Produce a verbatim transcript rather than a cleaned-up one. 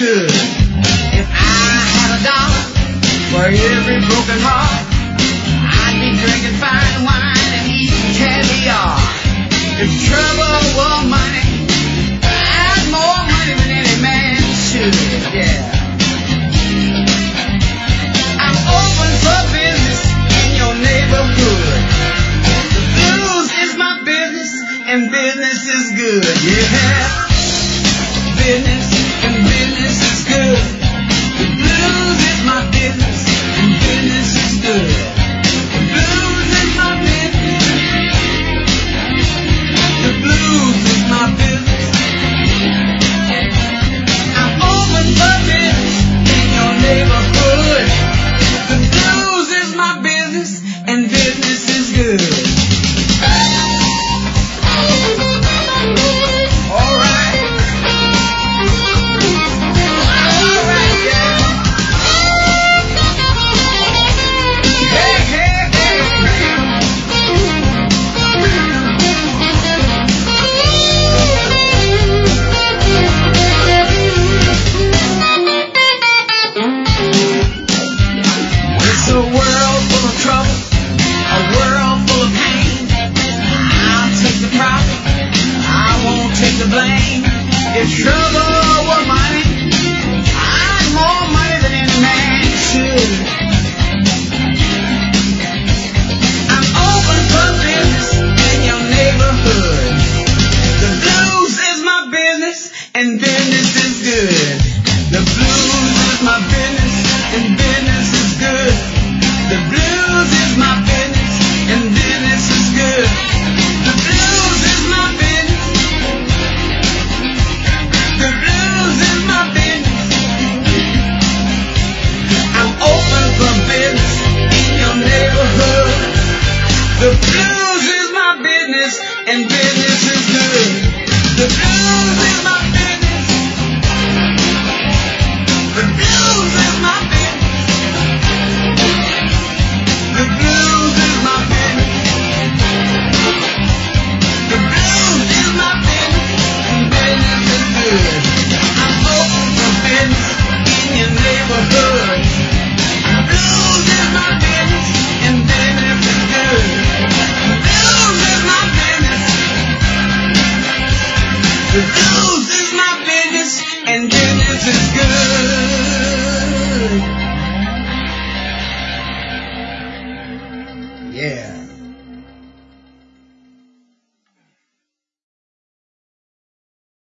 good. If I had a dollar for every broken heart, I'd be drinking fine wine and eating caviar. If trouble were money, I'd more money than any man should, yeah. I'm open for business in your neighborhood. The blues is my business and business is good, yeah. Business and business is good. The blues is my business and business is good. The blues is my business. The blues is my business. I'm open for business in your neighborhood. The blues is my business and business is good. All right. All right, yeah. Hey, hey, hey, It's a world full of trouble, a world full of pain. I'll take the profit, I won't take the blame. If trouble were money, I'd more money than any man should. I'm open for business in your neighborhood. The blues is my business and business is good. The blues is my business and business is good. The blues is my business and business is good. The blues is my business. The blues is my business. I'm open for business in your neighborhood. The blues is my business and business is good. The blues is my